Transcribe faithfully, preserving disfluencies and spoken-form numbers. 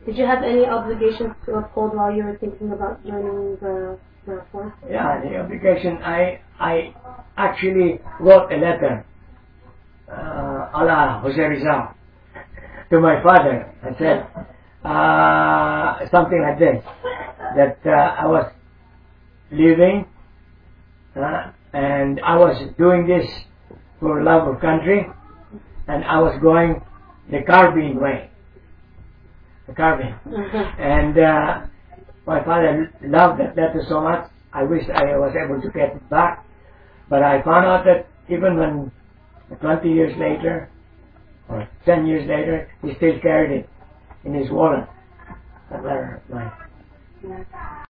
Did you have any obligations to uphold while you were thinking about joining the, the force? Yeah, the obligation, I, I actually wrote a letter, uh, a la Jose Rizal, to my father and said uh, something like this, that uh, I was leaving uh, and I was doing this for love of country, and I was going the Caribbean way, the Caribbean. Mm-hmm. And uh, my father loved that letter so much, I wish I was able to get it back, but I found out that even when twenty years later, or ten years later, he still carried it in his wallet, that letter of mine. Yeah.